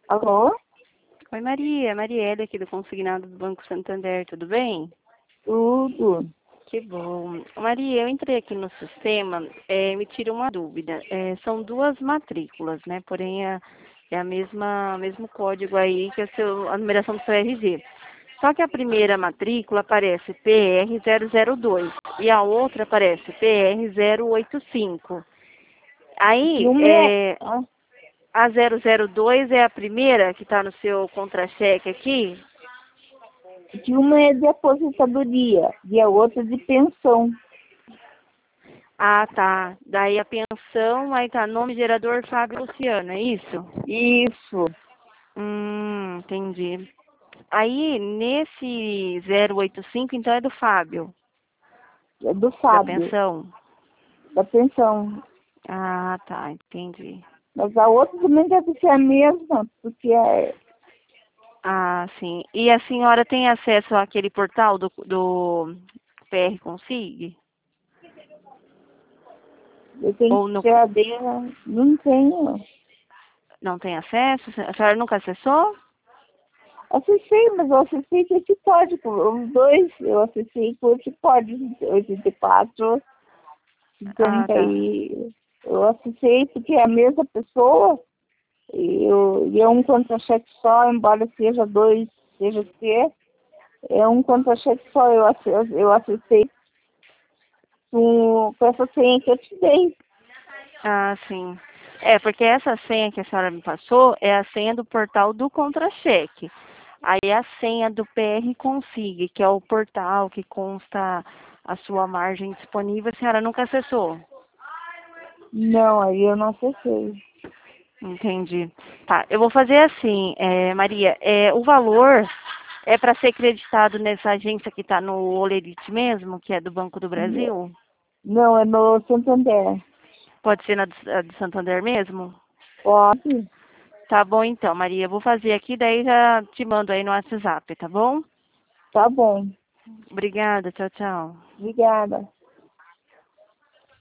Alô? Oi, Maria. Marielle aqui do Consignado do Banco Santander, tudo bem? Tudo. Que bom. Maria, eu entrei aqui no sistema, me tira uma dúvida. São duas matrículas, né? Porém, é a mesmo código aí que a numeração do seu RG. Só que a primeira matrícula aparece PR002 e a outra aparece PR085. Que Aí, uma é, ah, a 002 é a primeira que está no seu contra-cheque aqui? que uma é de aposentadoria e a outra de pensão. Ah, tá. Daí a pensão, aí tá nome gerador Fábio Luciano, é isso? Isso, Entendi. Aí, nesse 085, então é do Fábio, é do da Fábio, pensão? da pensão. Ah, tá, entendi. Mas a outra também deve ser a mesma, porque Ah, sim. E a senhora tem acesso àquele portal do PR Consig? eu tenho Ou que ter a dela, não tenho. não tem acesso? A senhora nunca acessou? Acessei, mas eu acessei com esse código, os dois, eu acessei com esse código, 84, Ah, 50 tá. eu acessei porque é a mesma pessoa. E é um contra-cheque só, embora seja dois, seja ter, é um contra-cheque só. Eu acessei com essa senha que eu te dei. Ah, sim. Porque essa senha que a senhora me passou é a senha do portal do contra-cheque. Aí a senha do PR Consig, que é o portal que consta a sua margem disponível, a senhora nunca acessou. Não, aí eu não acessei. Entendi. Tá, eu vou fazer assim, Maria, o valor é para ser creditado nessa agência que está no Olerite mesmo, que é do Banco do Brasil? Não, é no Santander. Pode ser na do Santander mesmo? Pode? Tá bom então, Maria. Eu vou fazer aqui, daí já te mando aí no WhatsApp, tá bom? Tá bom. Obrigada, tchau, tchau. Obrigada.